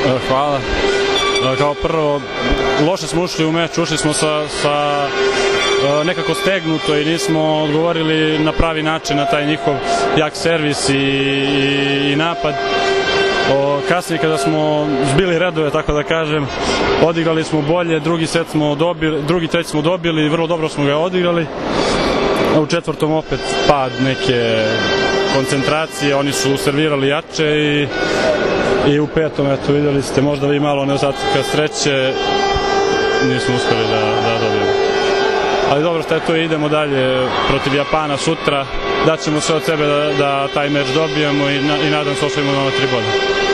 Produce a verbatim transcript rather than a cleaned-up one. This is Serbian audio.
Hvala. Kao prvo, loše smo ušli u meč, ušli smo sa, sa nekako stegnuto i nismo odgovorili na pravi način na taj njihov jak servis i, i, i napad. O, kasnije kada smo zbili redove, tako da kažem, odigrali smo bolje, drugi set smo dobili, drugi treći smo dobili, vrlo dobro smo ga odigrali. U četvrtom opet pad neke koncentracije, oni su servirali jače i, i u petom, eto, vidjeli ste, možda vi malo nedostatka sreće, nismo uspeli da, da dobijemo. Ali dobro, šta je to, idemo dalje protiv Japana sutra, daćemo sve od sebe da, da taj meč dobijemo i, na, i nadam se osvojimo nova tri boda.